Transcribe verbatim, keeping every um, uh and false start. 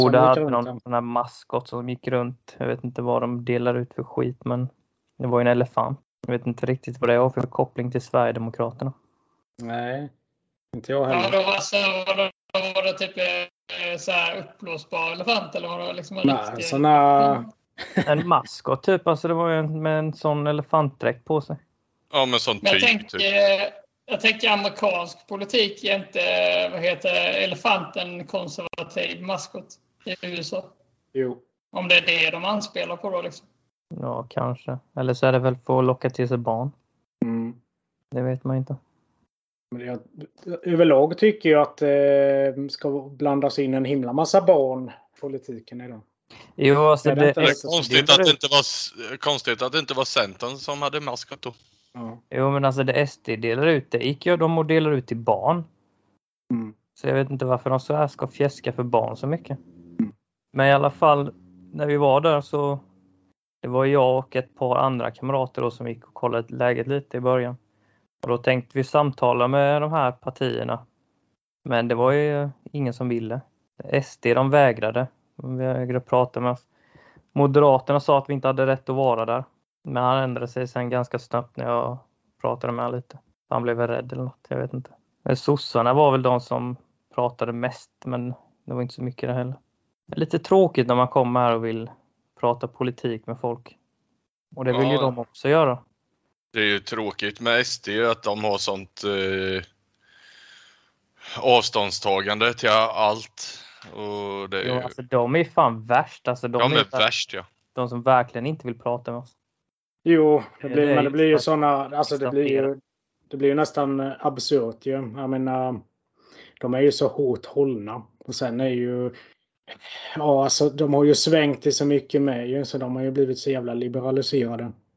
Borde hade någon sån här maskot som gick runt. Jag vet inte vad de delar ut för skit, men det var ju en elefant. Jag vet inte riktigt vad det är för koppling till Sverigedemokraterna. Nej, inte jag heller. Ja, då var, så, var, det, var det typ så här uppblåsbar elefant eller var det liksom en Nej, riktig... såna... En maskot typ, alltså det var ju en, med en sån elefantdräkt på sig. Ja, men sån Men jag typ. tänker, typ. jag tänker amerikansk politik är inte, vad heter elefanten konservativ maskot i U S A. Jo. Om det är det de anspelar på då liksom. Ja, kanske. Eller så är det väl för att locka till sig barn. Mm. Det vet man inte. Men jag, överlag tycker jag att det eh, ska blandas in en himla massa barn i politiken idag. Jo, alltså det, det, det, Det är konstigt att det inte var konstigt att det inte var Centern som hade maskot då. Ja. Jo, men alltså det S D delar ut, det gick ju de och delar ut till barn. Mm. Så jag vet inte varför de så här ska fjäska för barn så mycket. Mm. Men i alla fall, när vi var där så det var jag och ett par andra kamrater då som gick och kollade läget lite i början. Och då tänkte vi samtala med de här partierna. Men det var ju ingen som ville. S D de vägrade. De vägrade prata med oss. Moderaterna sa att vi inte hade rätt att vara där. Men han ändrade sig sen ganska snabbt när jag pratade med honom lite. Han blev väl rädd eller något, jag vet inte. Men sossarna var väl de som pratade mest, men det var inte så mycket det heller. Det är lite tråkigt när man kommer här och vill prata politik med folk. Och det vill Ja. ju de också göra. Det är ju tråkigt med S D att de har sånt eh, avståndstagande till allt. Och det är Jo, ju, alltså de är fan värst. Alltså, de, de är är värst, ja. de som verkligen inte vill prata med oss. Jo, det blir, Det är men det ju blir ju så- såna, alltså det blir ju, det blir ju nästan absurt ju. Jag menar, de är ju så hårt hållna. Och sen är ju, ja alltså de har ju svängt till så mycket med ju, så de har ju blivit så jävla liberaliserade.